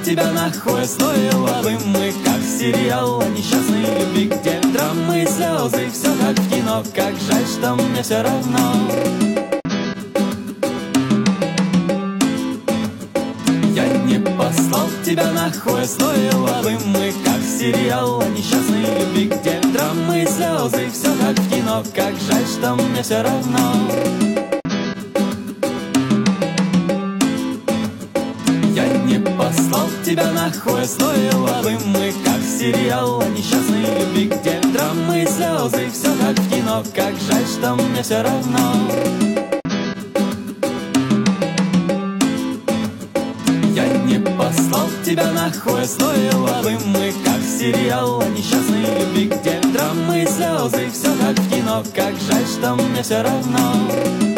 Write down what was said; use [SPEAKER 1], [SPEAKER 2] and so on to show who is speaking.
[SPEAKER 1] тебя нахуй, стоило бы мы, как сериал о несчастной любви, где драмы и слезы, все как в кино. Как жаль, что мне все равно. Я не послал тебя нахуй, стоило бы мы, как сериал о несчастной любви, где драмы и слезы, все как в кино. Как жаль, что мне все равно. Я не послал тебя нахуй, стоило бы мы, как сериал о несчастной любви, где драмы и слезы, все как в кино. Как жаль, что мне все равно. Я не послал тебя нахуй, стоило бы мы, как сериал о несчастной любви, где драмы и слезы, все как в кино. Как жаль, что мне все равно.